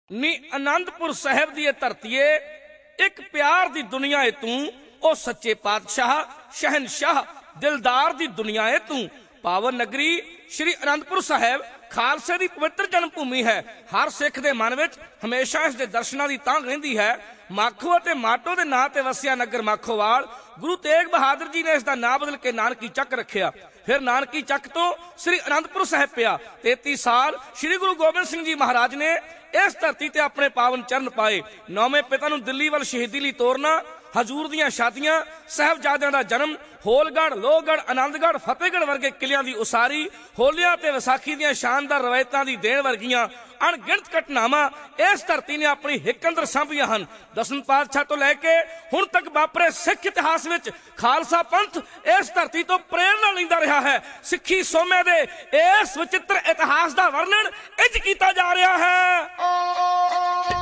नी आनंदपुर साहिब दी धरतीए एक प्यार दी दुनिया है तू, ओ सच्चे पातशाह शहनशाह दिलदार दी दुनिया है तू। पावन नगरी श्री आनंदपुर साहिब खालसे दी पवित्र जन्म भूमि है। हर सिख दे मन विच हमेशा इस दे दर्शनां दी तांघ रहिंदी है। माखो ते माटो दे नां ते वसिया नगर माखोवाल। गुरु तेग बहादुर जी ने इसका नाम बदल के नानकी चक रखिया। फिर नानकी चक तो श्री आनंदपुर साहिब पिया। 33 साल श्री गुरु गोबिंद सिंह जी महाराज ने इस धरती ते अपने पावन चरण पाए। नौवें पिता नूं दिल्ली वल शहीदी लई तोरना, हजूर दियां शादियां, साहिबजादियां दा जन्म, होलगढ़ लोहगढ़ आनंदगढ़ फतेहगढ़ वर्गे किलियां दी उसारी, होलियां ते विसाखी दियां शानदार रवायतां दी देण वर्गियां अणगिणत घटनावां इस धरती ने अपनी हिक अंदर सांभियां हन। दसम पातशाह तो लैके हुण तक वापरे सिख इतिहास विच खालसा पंथ इस धरती तो प्रेरणा लैंदा रहा है। सिੱਖੀ सोमे दे इस विचित्र इतिहास का वर्णन इंज कीता जा रहा है।